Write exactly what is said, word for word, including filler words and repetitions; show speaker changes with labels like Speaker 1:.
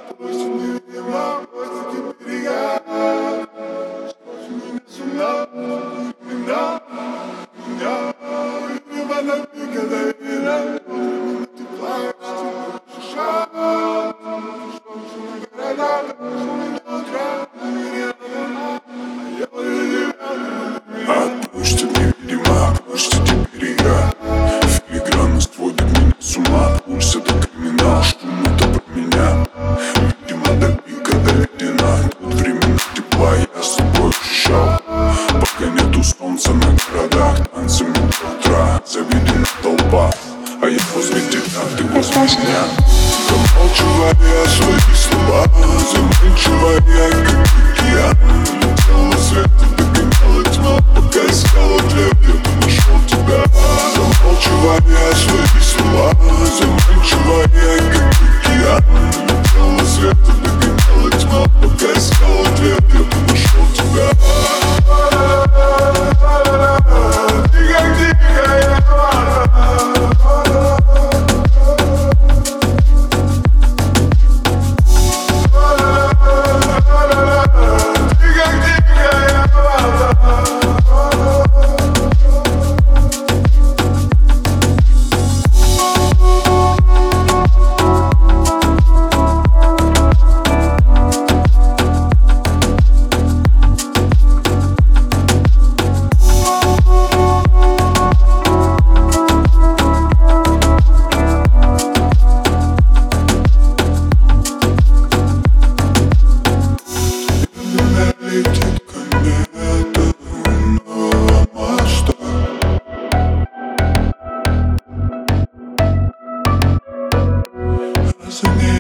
Speaker 1: Пусть невидимо, пусть теперь я. Сквозь меня с ума, меня, меня. Любимая на пике доверия, на тепла, шиша. Что на городах, что на утра, отпустит невидимо, отпустит теперь я. Филигранно сводит меня с ума, пульс это криминал, шум это про меня. Видимо до пика доведена, тут времена тепла я с тобой ощущал. Пока нету солнца на городах, танцами до утра, заведена толпа. А я возле тебя, ты возле меня. Замалчивая свои слова, заманчивая, как океан. Летела света, догоняла тьма, пока искала ответ, я нашел тебя. Замалчивая свои слова, заманчивая, как океан. Летела света, догоняла тьма, пока искала ответ, я нашел тебя. Ты как дикая летит комета, нового моста. За ней